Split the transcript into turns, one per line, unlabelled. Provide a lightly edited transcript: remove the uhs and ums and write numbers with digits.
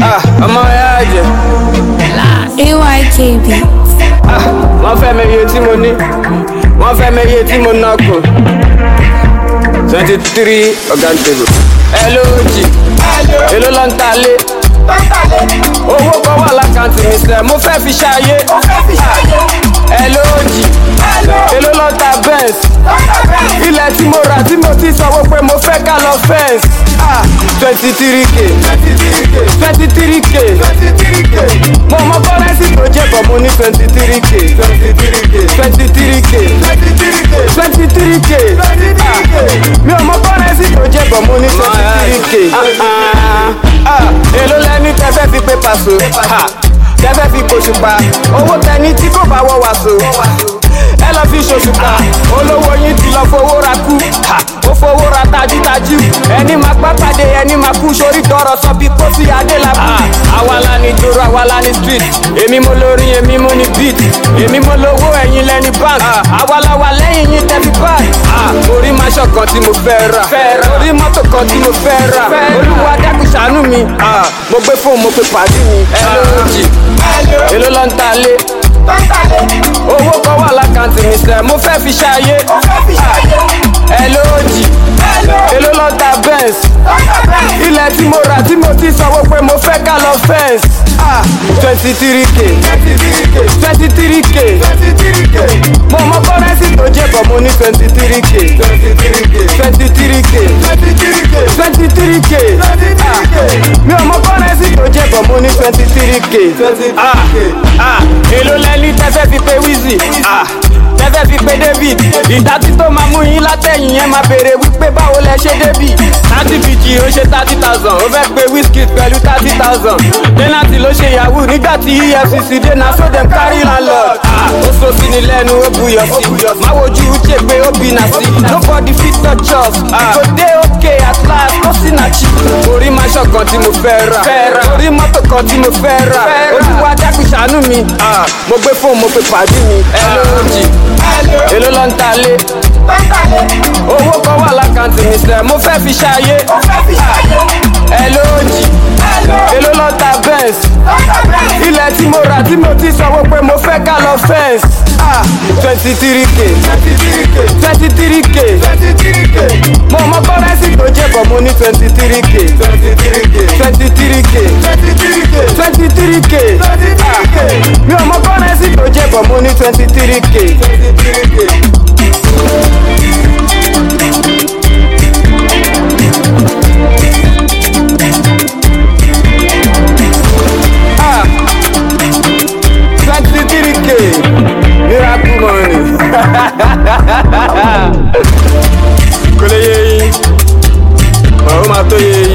ọmọ ẹ̀ jẹ́.
AYKB.
Wọ́n fẹ́ mi iye tí mo ní, wọ́n fẹ́ mi iye tí mo ná kù. 23 organ table. Hello G, èló ló ń ta lé. Owó kan wà lákàntì mi sẹ́, mo fẹ́ fi ṣayé. Hello G, èló ló ń ta Benz. Ilẹ̀ tí mo rà tí mo ti sanwó pé mo fẹ́ ká lọ fence. 23k, 23k. Mo mọ kọ́rẹ́nsì tó jẹ́ bọ̀ mo ní 23k, 23k. Mi ò mọ kọ́rẹ́nsì tó jẹ́ bọ̀ mo ní 23k. Èló lẹ́ni tẹ́fẹ́ fi pé pàṣọ, tẹ́fẹ́ fi pòṣùpá, owó tẹni tí kò bá wọ́ wàṣọ. Ẹ lọ fi ṣòṣùpá, olówó yín ti lọ fowó ra kú, ó fowó ra tajútajú. Ẹni máa gbá pàdé, ẹni máa kú sórí tọrọ sọ bí kó sí adélábù. Àwa la ní joro, àwa la ní street. Èmi mo lórí, èmi mo ní beat. Èmi mo lówó, ẹ̀yin lẹ́ni bank. Àwa la wà lẹ́yìn yín tẹ́bí bank. Orí máṣọ kan tí mo fẹ́ rà, orí mọ́tò kan tí mo fẹ́ rà. Olúwa dákun ṣàánú mi, mo gbé fóònù mo pe pàdé mi. Hello G, èló ló ń ta lé. Owó kan wà lákàntì mi sẹ́, mo fẹ́ fi ṣayé. Hello G, èló ló ń ta Benz. Ilẹ̀ tí mo rà tí mo ti sanwó pé mo fẹ́ ká lọ fence. 23k, 23k. Mo mọ kọ́rẹ́nsì tó jẹ́ bọ̀ mo ní 23k, 23k. Mi ò mọ kọ́rẹ́nsì tó jẹ́ bọ̀ mo ní 23k. Èló lẹ́ni tẹ́fẹ́ fi pé Wizzy, tẹ́fẹ́ fi pé David. Ìdátí tó máa mú yín látẹ̀yìn yẹn máa béèrè wípé báwo lẹ ṣe débì. 30 bg ó ṣe 30,000, ó fẹ́ pé Wizkid pẹ̀lú 30,000. Denati ló ṣe yahoo nígbà tí EFCC dé na so dem carry landlord. Ó so sí ni lẹ́nu ó buyọ̀ sí, máa wojú uche pé ó bínà sí. Nobody fit touch us, kò dé òkè at last ó sì nà chi. Orí máṣọ kan tí mo fẹ́ rà, orí mọ́tò kan tí mo fẹ́ rà. Olúwa dákun ṣàánú mi, mo gbé fóònù mo pe pàdé mi. Hello G, èló ló ń ta lé. Owó kan wà lákàntì mi sẹ́, mo fẹ́ fi ṣayé. Hello G, èló ló ń ta Benz. Ilẹ̀ tí mo rà tí mo ti sanwó pé mo fẹ́ ká lọ fence. 23k, 23k. Mo mọ kọ́rẹ́nsì tó jẹ́ bọ̀ mo ní 23k, 23k. Mi ò mọ kọ́rẹ́nsì tó jẹ́ bọ̀ mo ní 23k. Miracle money. Kò lè yé yín, ó máa tó yé yín.